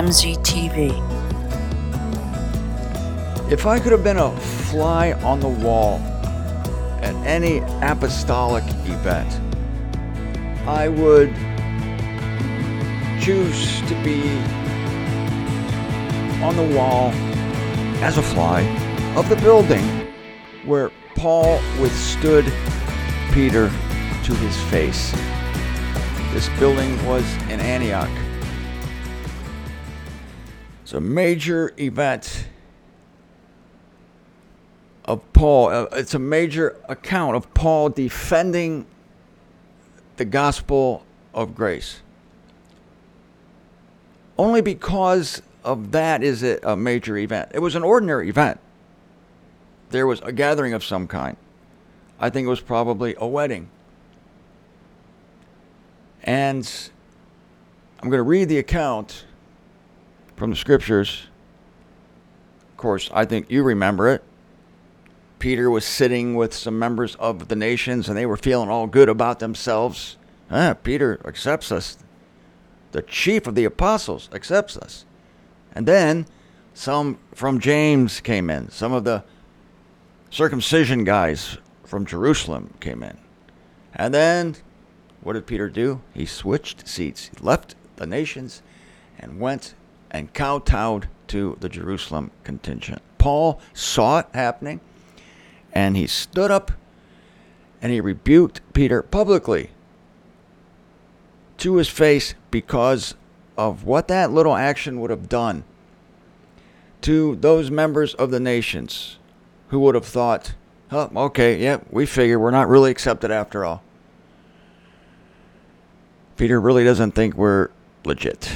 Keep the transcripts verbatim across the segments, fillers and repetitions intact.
M Z T V. If I could have been a fly on the wall at any apostolic event, I would choose to be on the wall as a fly of the building where Paul withstood Peter to his face. This building was in Antioch. It's a major event of Paul. Uh, it's a major account of Paul defending the gospel of grace. Only because of that is it a major event. It was an ordinary event. There was a gathering of some kind. I think it was probably a wedding. And I'm going to read the account from the scriptures. Of course, I think you remember it. Peter was sitting with some members of the nations, and they were feeling all good about themselves. Ah, Peter accepts us. The chief of the apostles accepts us. And then some from James came in. Some of the circumcision guys from Jerusalem came in. And then what did Peter do? He switched seats. He left the nations and went and kowtowed to the Jerusalem contingent. Paul saw it happening, and he stood up and he rebuked Peter publicly to his face because of what that little action would have done to those members of the nations who would have thought, oh, okay, yeah, we figure we're not really accepted after all. Peter really doesn't think we're legit.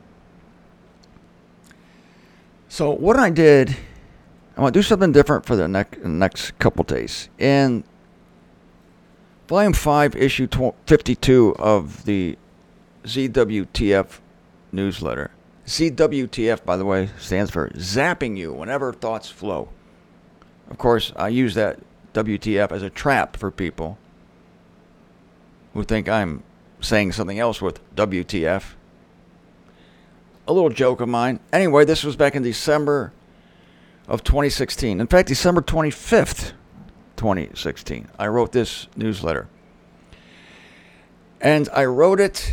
So what I did, I want to do something different for the next, next couple days. In Volume five, Issue fifty-two of the Z W T F newsletter. Z W T F, by the way, stands for zapping you whenever thoughts flow. Of course, I use that W T F as a trap for people who think I'm saying something else with W T F. A little joke of mine. Anyway, this was back in December of twenty sixteen. In fact, December twenty-fifth, twenty sixteen. I wrote this newsletter. And I wrote it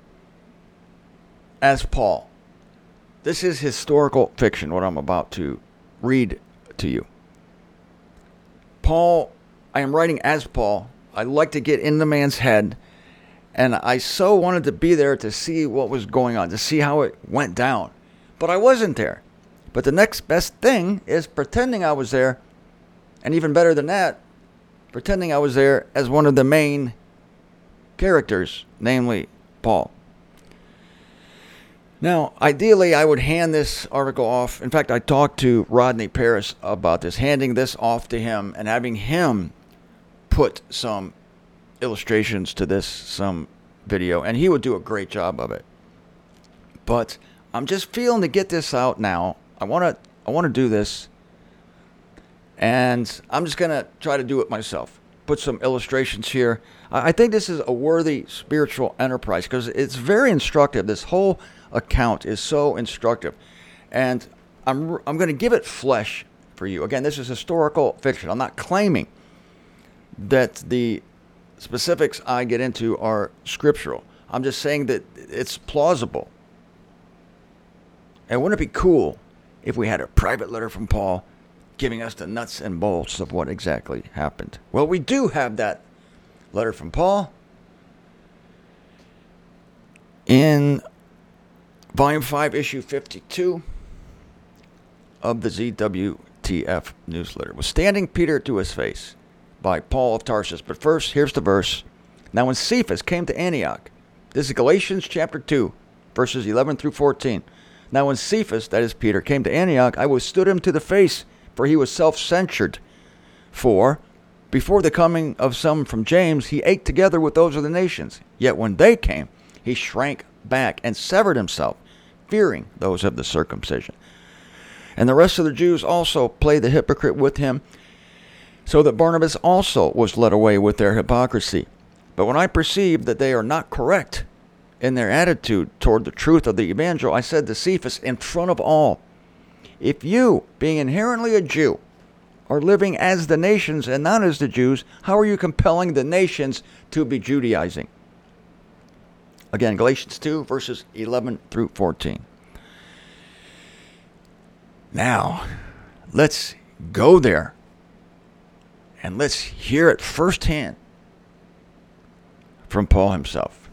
as Paul. This is historical fiction, what I'm about to read to you. Paul, I am writing as Paul. I like to get in the man's head. And I so wanted to be there to see what was going on, to see how it went down. But I wasn't there. But the next best thing is pretending I was there. And even better than that, pretending I was there as one of the main characters, namely Paul. Now, ideally, I would hand this article off. In fact, I talked to Rodney Paris about this, handing this off to him and having him put some illustrations to this, some video, and he would do a great job of it. But I'm just feeling to get this out now. I want to I want to do this, and I'm just going to try to do it myself. Put some illustrations here. I think this is a worthy spiritual enterprise because it's very instructive. This whole account is so instructive, and I'm I'm going to give it flesh for you. Again, this is historical fiction. I'm not claiming that the specifics I get into are scriptural. I'm just saying that it's plausible. And wouldn't it be cool if we had a private letter from Paul giving us the nuts and bolts of what exactly happened? Well, we do have that letter from Paul in Volume five, Issue fifty-two of the Z W T F newsletter. Withstanding Peter to his face, by Paul of Tarsus. But first, here's the verse. Now when Cephas came to Antioch, this is Galatians chapter two, verses eleven through fourteen. Now when Cephas, that is Peter, came to Antioch, I withstood him to the face, for he was self-censured. For before the coming of some from James, he ate together with those of the nations. Yet when they came, he shrank back and severed himself, fearing those of the circumcision. And the rest of the Jews also played the hypocrite with him, so that Barnabas also was led away with their hypocrisy. But when I perceived that they are not correct, in their attitude toward the truth of the evangel, I said to Cephas in front of all, if you, being inherently a Jew, are living as the nations and not as the Jews, how are you compelling the nations to be Judaizing? Again, Galatians two, verses eleven through fourteen. Now, let's go there and let's hear it firsthand from Paul himself.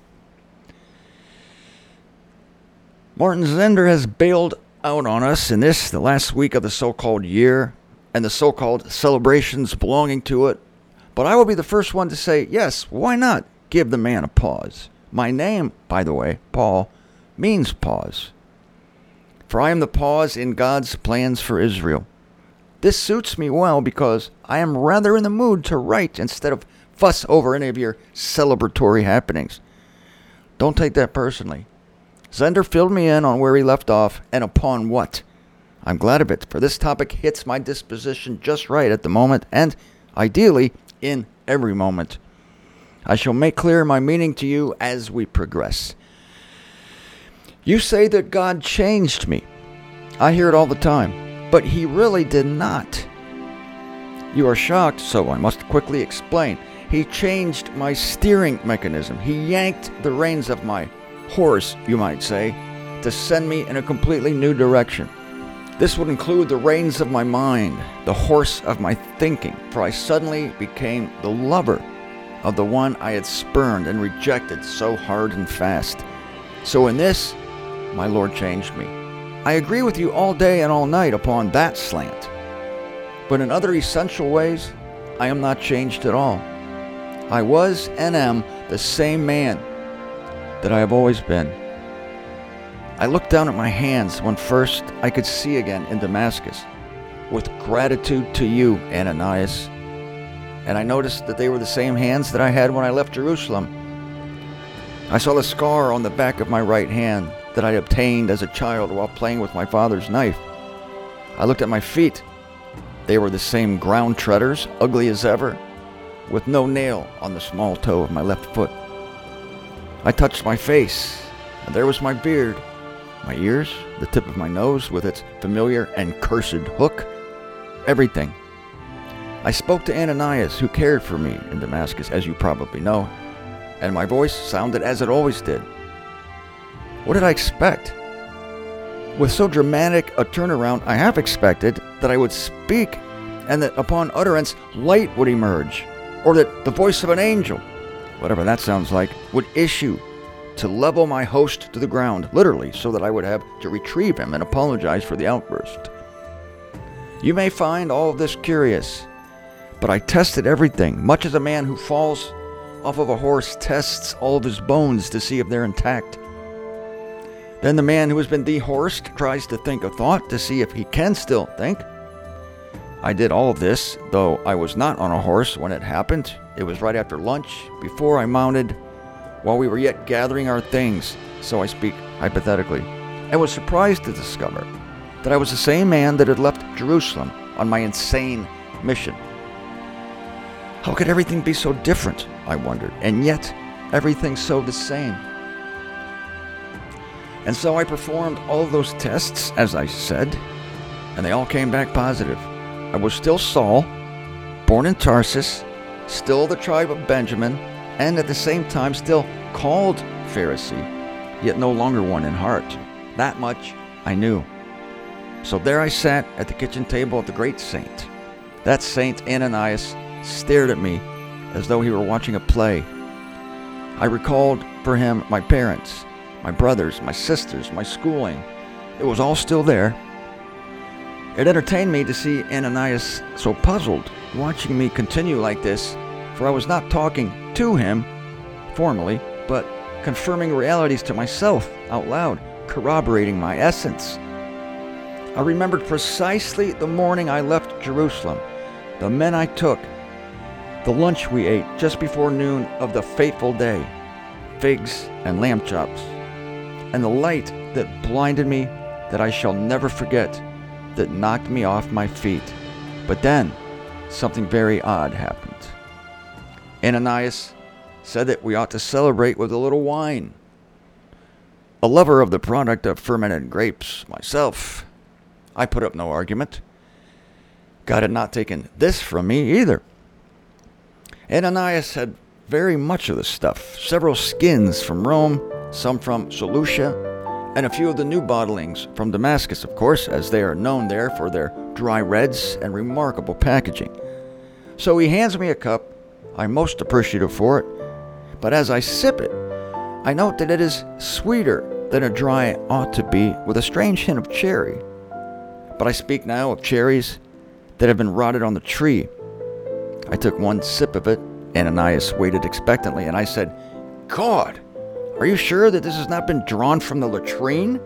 Martin Zender has bailed out on us in this, the last week of the so-called year, and the so-called celebrations belonging to it. But I will be the first one to say, yes, why not give the man a pause? My name, by the way, Paul, means pause. For I am the pause in God's plans for Israel. This suits me well because I am rather in the mood to write instead of fuss over any of your celebratory happenings. Don't take that personally. Zender filled me in on where he left off and upon what. I'm glad of it, for this topic hits my disposition just right at the moment and, ideally, in every moment. I shall make clear my meaning to you as we progress. You say that God changed me. I hear it all the time, but he really did not. You are shocked, so I must quickly explain. He changed my steering mechanism. He yanked the reins of my horse, you might say, to send me in a completely new direction. This would include the reins of my mind, the horse of my thinking, for I suddenly became the lover of the one I had spurned and rejected so hard and fast. So in this, my Lord changed me. I agree with you all day and all night upon that slant. But in other essential ways, I am not changed at all. I was and am the same man that I have always been. I looked down at my hands when first I could see again in Damascus, with gratitude to you, Ananias, and I noticed that they were the same hands that I had when I left Jerusalem. I saw the scar on the back of my right hand that I obtained as a child while playing with my father's knife. I looked at my feet. They were the same ground treaders, ugly as ever, with no nail on the small toe of my left foot. I touched my face, and there was my beard, my ears, the tip of my nose with its familiar and cursed hook, everything. I spoke to Ananias, who cared for me in Damascus, as you probably know, and my voice sounded as it always did. What did I expect? With so dramatic a turnaround, I half expected that I would speak and that upon utterance light would emerge, or that the voice of an angel, whatever that sounds like, would issue to level my host to the ground, literally, so that I would have to retrieve him and apologize for the outburst. You may find all of this curious, but I tested everything, much as a man who falls off of a horse tests all of his bones to see if they're intact. Then the man who has been dehorsed tries to think a thought to see if he can still think. I did all of this, though I was not on a horse when it happened. It was right after lunch, before I mounted, while we were yet gathering our things, so I speak hypothetically, and was surprised to discover that I was the same man that had left Jerusalem on my insane mission. How could everything be so different, I wondered, and yet everything so the same? And so I performed all of those tests, as I said, and they all came back positive. I was still Saul, born in Tarsus, still the tribe of Benjamin, and at the same time still called Pharisee, yet no longer one in heart. That much I knew. So there I sat at the kitchen table of the great saint. That saint, Ananias, stared at me as though he were watching a play. I recalled for him my parents, my brothers, my sisters, my schooling. It was all still there. It entertained me to see Ananias so puzzled, watching me continue like this, for I was not talking to him formally, but confirming realities to myself out loud, corroborating my essence. I remembered precisely the morning I left Jerusalem, the men I took, the lunch we ate just before noon of the fateful day, figs and lamb chops, and the light that blinded me that I shall never forget, that knocked me off my feet. But then, something very odd happened. Ananias said that we ought to celebrate with a little wine. A lover of the product of fermented grapes myself, I put up no argument. God had not taken this from me either. Ananias had very much of the stuff, several skins from Rome, some from Seleucia, and a few of the new bottlings from Damascus, of course, as they are known there for their dry reds and remarkable packaging. So he hands me a cup. I'm most appreciative for it, but as I sip it, I note that it is sweeter than a dry ought to be, with a strange hint of cherry. But I speak now of cherries that have been rotted on the tree. I took one sip of it. Ananias waited expectantly, and I said, God, are you sure that this has not been drawn from the latrine?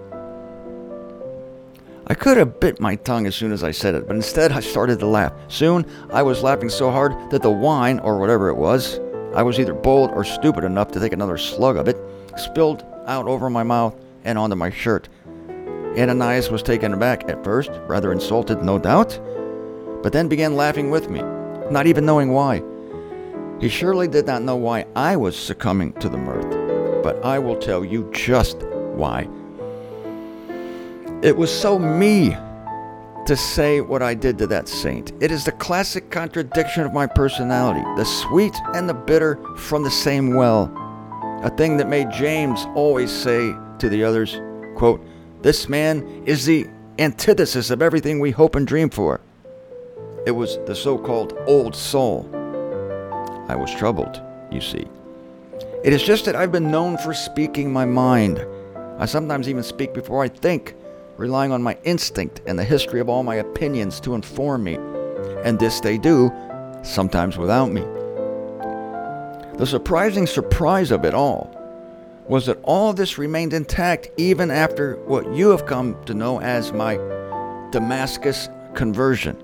I could have bit my tongue as soon as I said it, but instead I started to laugh. Soon I was laughing so hard that the wine, or whatever it was, I was either bold or stupid enough to take another slug of it, spilled out over my mouth and onto my shirt. Ananias was taken aback at first, rather insulted, no doubt, but then began laughing with me, not even knowing why. He surely did not know why I was succumbing to the mirth, but I will tell you just why. It was so me to say what I did to that saint. It is the classic contradiction of my personality, the sweet and the bitter from the same well. A thing that made James always say to the others, quote, this man is the antithesis of everything we hope and dream for. It was the so-called old soul. I was troubled, you see. It is just that I've been known for speaking my mind. I sometimes even speak before I think, relying on my instinct and the history of all my opinions to inform me. And this they do, sometimes without me. The surprising surprise of it all was that all of this remained intact even after what you have come to know as my Damascus conversion.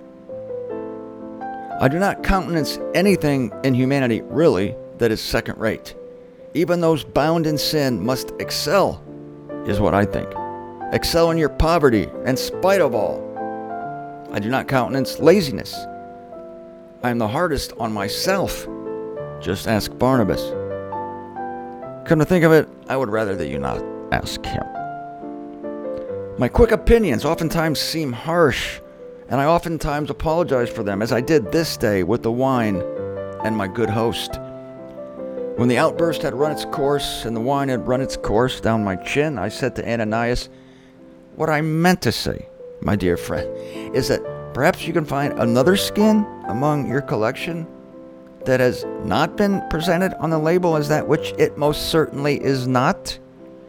I do not countenance anything in humanity, really, that is second-rate. Even those bound in sin must excel, is what I think. Excel in your poverty, in spite of all. I do not countenance laziness. I am the hardest on myself. Just ask Barnabas. Come to think of it, I would rather that you not ask him. My quick opinions oftentimes seem harsh, and I oftentimes apologize for them, as I did this day with the wine and my good host. When the outburst had run its course and the wine had run its course down my chin, I said to Ananias, what I meant to say, my dear friend, is that perhaps you can find another skin among your collection that has not been presented on the label as that which it most certainly is not.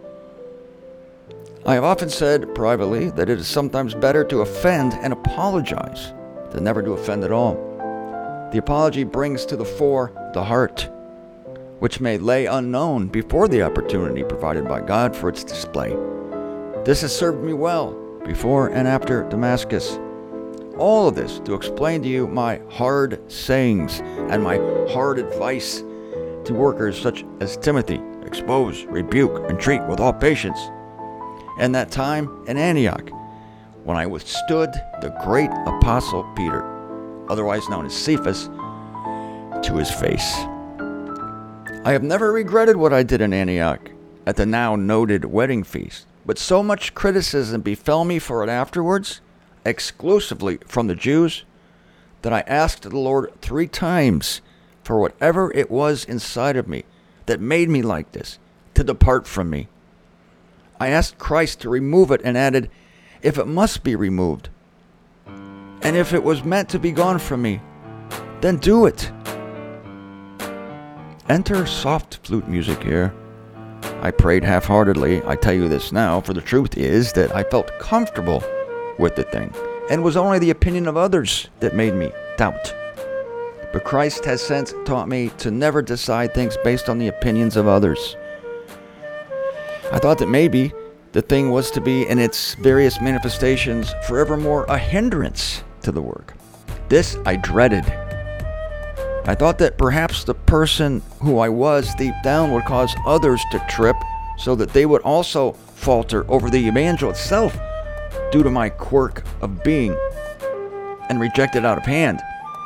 I have often said privately that it is sometimes better to offend and apologize than never to offend at all. The apology brings to the fore the heart, which may lay unknown before the opportunity provided by God for its display. This has served me well before and after Damascus. All of this to explain to you my hard sayings and my hard advice to workers such as Timothy: expose, rebuke, and treat with all patience. And that time in Antioch, when I withstood the great apostle Peter, otherwise known as Cephas, to his face. I have never regretted what I did in Antioch at the now noted wedding feast, but so much criticism befell me for it afterwards, exclusively from the Jews, that I asked the Lord three times for whatever it was inside of me that made me like this, to depart from me. I asked Christ to remove it and added, if it must be removed, and if it was meant to be gone from me, then do it. Enter soft flute music here. I prayed half-heartedly. I tell you this now, for the truth is that I felt comfortable with the thing, and it was only the opinion of others that made me doubt. But Christ has since taught me to never decide things based on the opinions of others. I thought that maybe the thing was to be in its various manifestations forevermore a hindrance to the work. This I dreaded. I thought that perhaps the person who I was deep down would cause others to trip so that they would also falter over the evangel itself due to my quirk of being and reject it out of hand.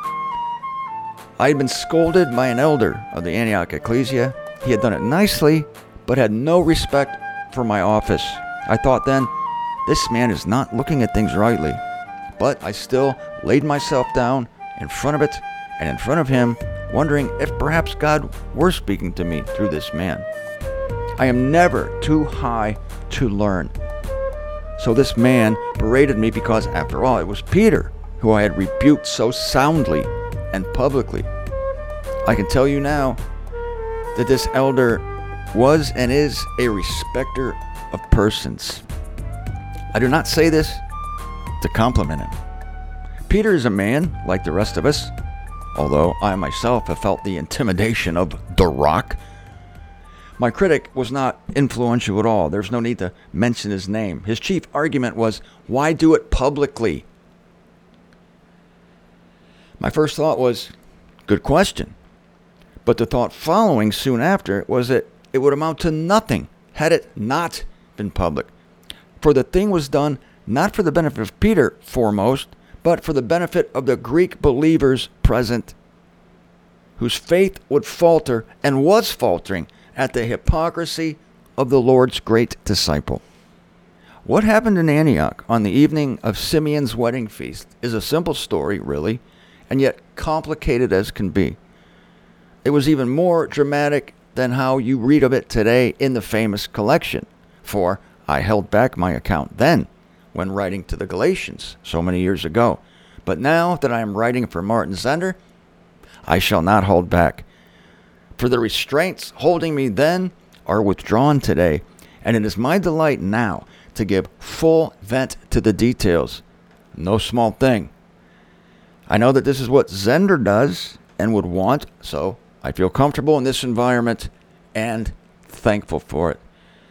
I had been scolded by an elder of the Antioch ecclesia. He had done it nicely, but had no respect for my office. I thought then, this man is not looking at things rightly. But I still laid myself down in front of it and in front of him, wondering if perhaps God were speaking to me through this man. I am never too high to learn. So this man berated me because, after all, it was Peter who I had rebuked so soundly and publicly. I can tell you now that this elder was and is a respecter of persons. I do not say this to compliment him. Peter is a man like the rest of us, although I myself have felt the intimidation of the Rock. My critic was not influential at all. There's no need to mention his name. His chief argument was, why do it publicly? My first thought was, good question. But the thought following soon after was that it would amount to nothing had it not been public. For the thing was done not for the benefit of Peter foremost, but for the benefit of the Greek believers present, whose faith would falter and was faltering at the hypocrisy of the Lord's great disciple. What happened in Antioch on the evening of Simeon's wedding feast is a simple story, really, and yet complicated as can be. It was even more dramatic than how you read of it today in the famous collection, for I held back my account then when writing to the Galatians so many years ago. But now that I am writing for Martin Zender, I shall not hold back. For the restraints holding me then are withdrawn today, and it is my delight now to give full vent to the details. No small thing. I know that this is what Zender does and would want, so I feel comfortable in this environment and thankful for it.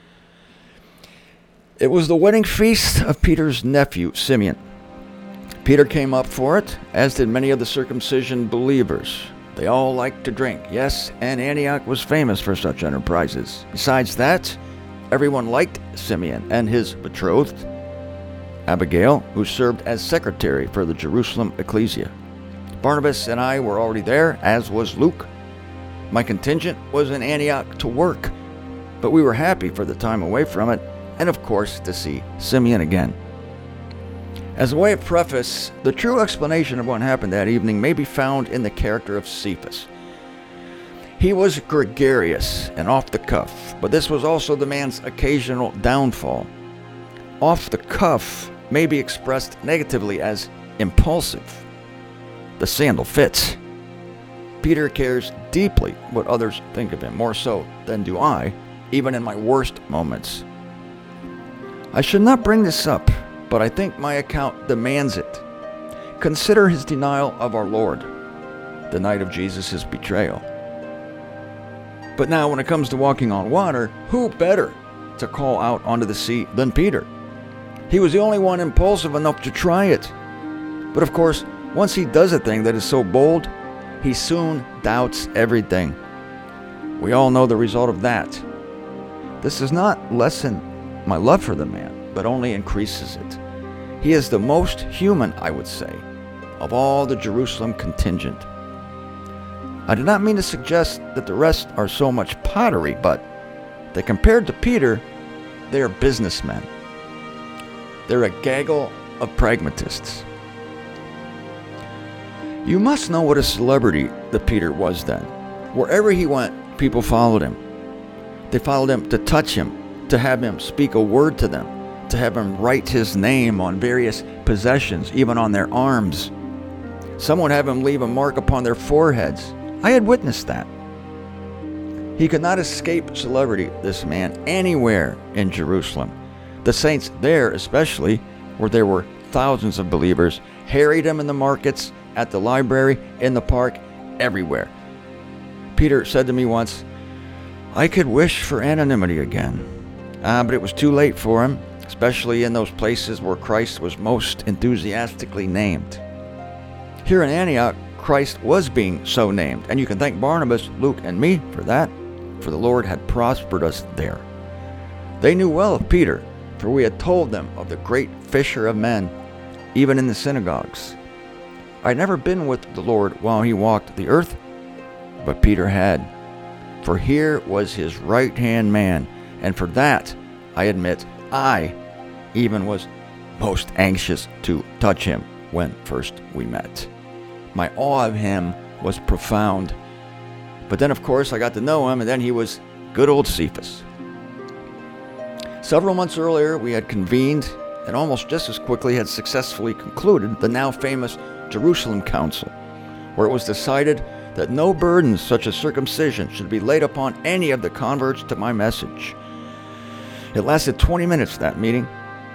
It was the wedding feast of Peter's nephew, Simeon. Peter came up for it, as did many of the circumcision believers. They all liked to drink, yes, and Antioch was famous for such enterprises. Besides that, everyone liked Simeon and his betrothed, Abigail, who served as secretary for the Jerusalem ecclesia. Barnabas and I were already there, as was Luke. My contingent was in Antioch to work, but we were happy for the time away from it, and of course to see Simeon again. As a way of preface, the true explanation of what happened that evening may be found in the character of Cephas. He was gregarious and off the cuff, but this was also the man's occasional downfall. Off the cuff may be expressed negatively as impulsive. The sandal fits. Peter cares deeply what others think of him, more so than do I, even in my worst moments. I should not bring this up, but I think my account demands it. Consider his denial of our Lord, the night of Jesus' betrayal. But now when it comes to walking on water, who better to call out onto the sea than Peter? He was the only one impulsive enough to try it. But of course, once he does a thing that is so bold, he soon doubts everything. We all know the result of that. This does not lessen my love for the man, but only increases it. He is the most human, I would say, of all the Jerusalem contingent. I do not mean to suggest that the rest are so much pottery, but that compared to Peter, they are businessmen. They're a gaggle of pragmatists. You must know what a celebrity that Peter was then. Wherever he went, people followed him. They followed him to touch him, to have him speak a word to them, to have him write his name on various possessions, even on their arms. Some would have him leave a mark upon their foreheads. I had witnessed that. He could not escape celebrity, this man, anywhere in Jerusalem. The saints there especially, where there were thousands of believers, harried him in the markets, at the library, in the park, everywhere. Peter said to me once, I could wish for anonymity again. Ah, but it was too late for him, especially in those places where Christ was most enthusiastically named. Here in Antioch, Christ was being so named, and you can thank Barnabas, Luke, and me for that, for the Lord had prospered us there. They knew well of Peter, for we had told them of the great fisher of men, even in the synagogues. I had never been with the Lord while he walked the earth, but Peter had. For here was his right-hand man, and for that I admit, I even was most anxious to touch him when first we met. My awe of him was profound. But then, of course, I got to know him, and then he was good old Cephas. Several months earlier, we had convened and almost just as quickly had successfully concluded the now famous Jerusalem Council, where it was decided that no burdens such as circumcision should be laid upon any of the converts to my message. It lasted twenty minutes, that meeting.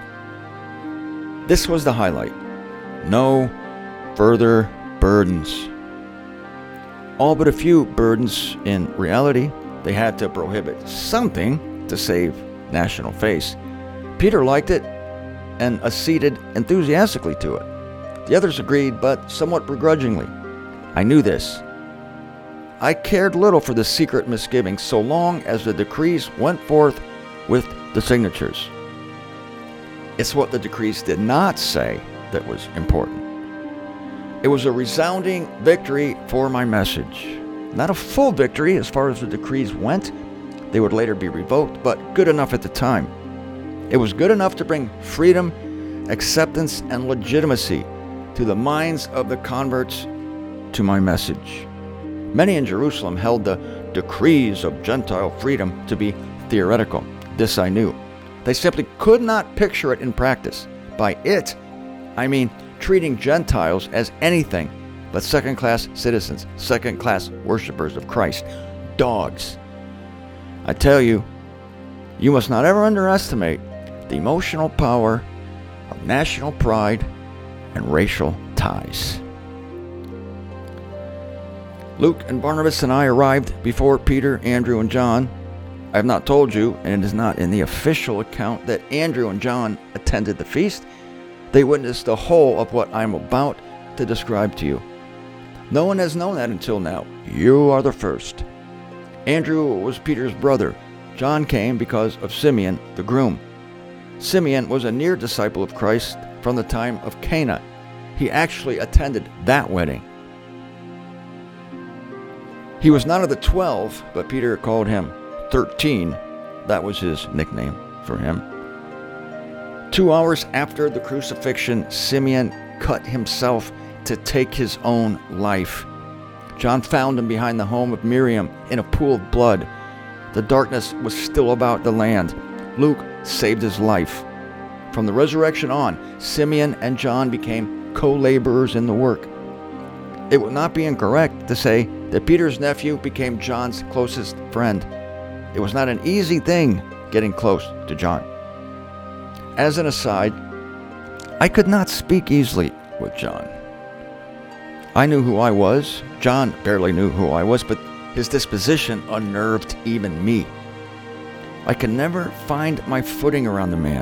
This was the highlight. No further burdens. All but a few burdens in reality. They had to prohibit something to save national face. Peter liked it and acceded enthusiastically to it. The others agreed, but somewhat begrudgingly. I knew this. I cared little for the secret misgivings so long as the decrees went forth with the signatures. It's what the decrees did not say that was important. It was a resounding victory for my message. Not a full victory as far as the decrees went. They would later be revoked, but good enough at the time. It was good enough to bring freedom, acceptance, and legitimacy to the minds of the converts to my message. Many in Jerusalem held the decrees of Gentile freedom to be theoretical. This I knew. They simply could not picture it in practice. By it, I mean treating Gentiles as anything but second-class citizens, second-class worshipers of Christ, dogs. I tell you, you must not ever underestimate the emotional power of national pride and racial ties. Luke and Barnabas and I arrived before Peter, Andrew, and John. I have not told you, and it is not in the official account, that Andrew and John attended the feast. They witnessed the whole of what I am about to describe to you. No one has known that until now. You are the first. Andrew was Peter's brother. John came because of Simeon, the groom. Simeon was a near disciple of Christ from the time of Cana. He actually attended that wedding. He was not of the twelve, but Peter called him thirteen. That was his nickname for him. Two hours after the crucifixion, Simeon cut himself to take his own life. John found him behind the home of Miriam in a pool of blood. The darkness was still about the land. Luke saved his life. From the resurrection on, Simeon and John became co-laborers in the work. It would not be incorrect to say that Peter's nephew became John's closest friend. It was not an easy thing getting close to John. As an aside, I could not speak easily with John. I knew who I was. John barely knew who I was, but his disposition unnerved even me. I could never find my footing around the man.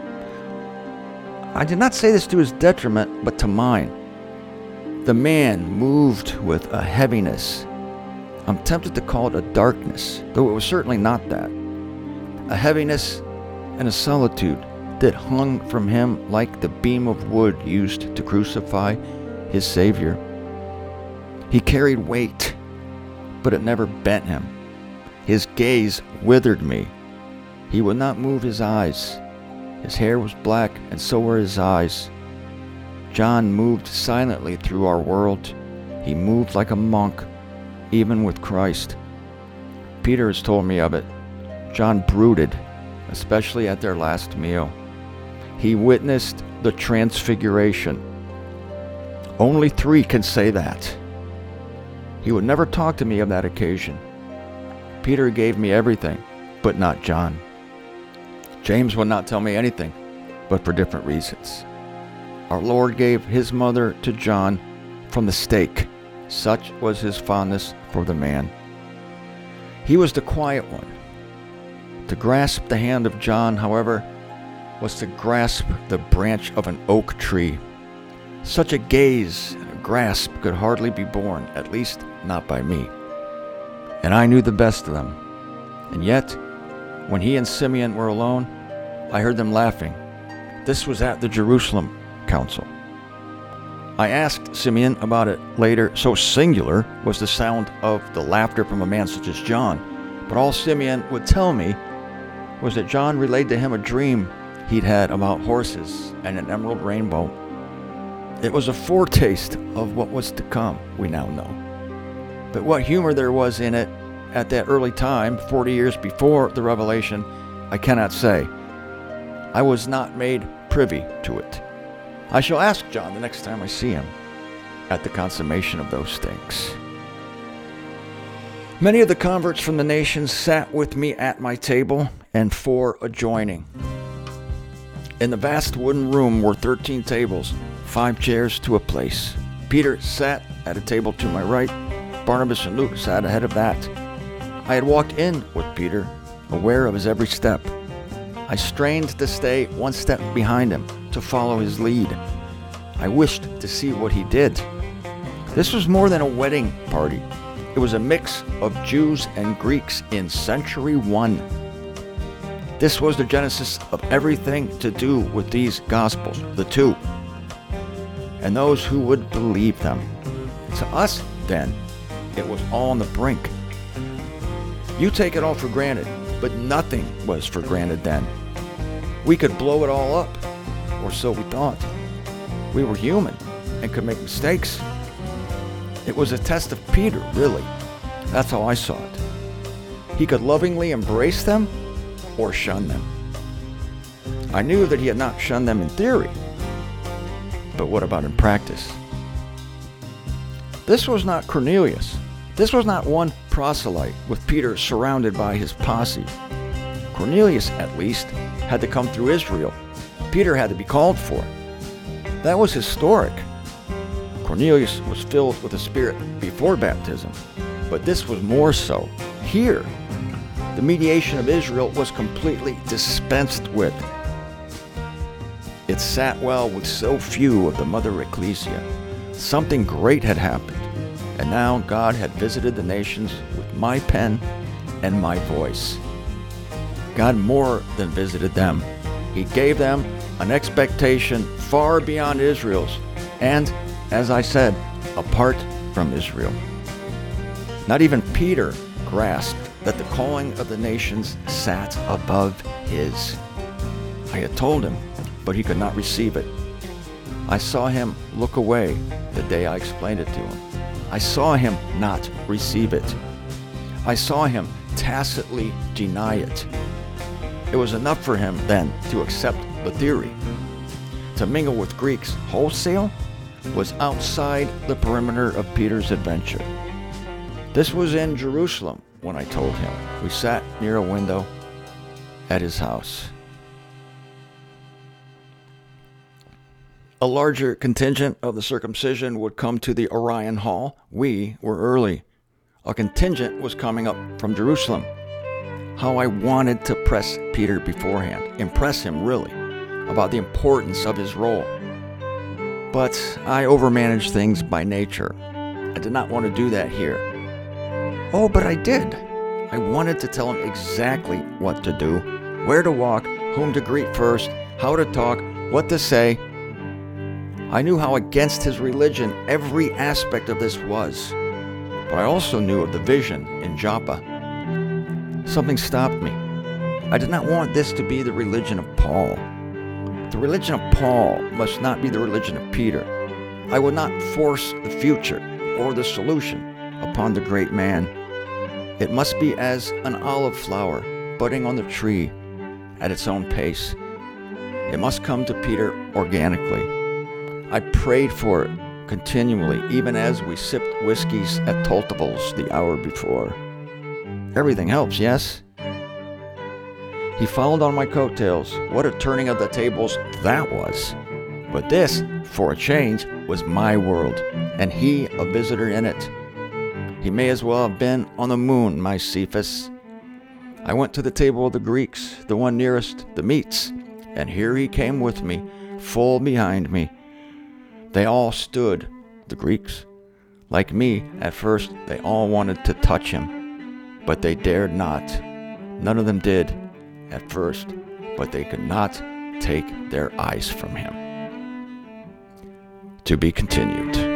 I did not say this to his detriment, but to mine. The man moved with a heaviness. I'm tempted to call it a darkness, though it was certainly not that. A heaviness and a solitude that hung from him like the beam of wood used to crucify his Savior. He carried weight, but it never bent him. His gaze withered me. He would not move his eyes. His hair was black, and so were his eyes. John moved silently through our world. He moved like a monk, even with Christ. Peter has told me of it. John brooded, especially at their last meal. He witnessed the transfiguration. Only three can say that. He would never talk to me of that occasion. Peter gave me everything, but not John. James would not tell me anything, but for different reasons. Our Lord gave his mother to John from the stake. Such was his fondness for the man. He was the quiet one. To grasp the hand of John, however, was to grasp the branch of an oak tree. Such a gaze and a grasp could hardly be borne, at least not by me. And I knew the best of them. And yet, when he and Simeon were alone, I heard them laughing. This was at the Jerusalem Council. I asked Simeon about it later. So singular was the sound of the laughter from a man such as John. But all Simeon would tell me was that John relayed to him a dream he'd had about horses and an emerald rainbow. It was a foretaste of what was to come, we now know. But what humor there was in it at that early time, forty years before the revelation, I cannot say. I was not made privy to it. I shall ask John the next time I see him at the consummation of those things. Many of the converts from the nations sat with me at my table and four adjoining. In the vast wooden room were thirteen tables, five chairs to a place. Peter sat at a table to my right. Barnabas and Luke sat ahead of that. I had walked in with Peter, aware of his every step. I strained to stay one step behind him, to follow his lead. I wished to see what he did. This was more than a wedding party. It was a mix of Jews and Greeks in century one. This was the genesis of everything to do with these Gospels, the two, and those who would believe them. To us, then, it was all on the brink. You take it all for granted, but nothing was for granted then. We could blow it all up, or so we thought. We were human and could make mistakes. It was a test of Peter, really. That's how I saw it. He could lovingly embrace them or shun them. I knew that he had not shunned them in theory, but what about in practice? This was not Cornelius. This was not one proselyte with Peter surrounded by his posse. Cornelius, at least, had to come through Israel. Peter had to be called for. That was historic. Cornelius was filled with the Spirit before baptism, but this was more so. Here, the mediation of Israel was completely dispensed with. It sat well with so few of the mother ecclesia. Something great had happened, and now God had visited the nations with my pen and my voice. God more than visited them. He gave them an expectation far beyond Israel's, and, as I said, apart from Israel. Not even Peter grasped that the calling of the nations sat above his. I had told him, but he could not receive it. I saw him look away the day I explained it to him. I saw him not receive it. I saw him tacitly deny it. It was enough for him then to accept the theory. To mingle with Greeks wholesale was outside the perimeter of Peter's adventure. This was in Jerusalem when I told him. We sat near a window at his house. A larger contingent of the circumcision would come to the Orion Hall. We were early. A contingent was coming up from Jerusalem. How I wanted to press Peter beforehand, impress him really, about the importance of his role. But I overmanaged things by nature. I did not want to do that here. Oh, but I did. I wanted to tell him exactly what to do, where to walk, whom to greet first, how to talk, what to say. I knew how against his religion every aspect of this was, but I also knew of the vision in Joppa. Something stopped me. I did not want this to be the religion of Paul. The religion of Paul must not be the religion of Peter. I would not force the future or the solution upon the great man. It must be as an olive flower budding on the tree at its own pace. It must come to Peter organically. I prayed for it continually, even as we sipped whiskeys at Toltaville's the hour before. Everything helps, yes? He followed on my coattails. What a turning of the tables that was. But this, for a change, was my world, and he a visitor in it. He may as well have been on the moon, my Cephas. I went to the table of the Greeks, the one nearest the meats, and here he came with me, full behind me. They all stood, the Greeks. Like me, at first, they all wanted to touch him, but they dared not. None of them did, at first, but they could not take their eyes from him. To be continued.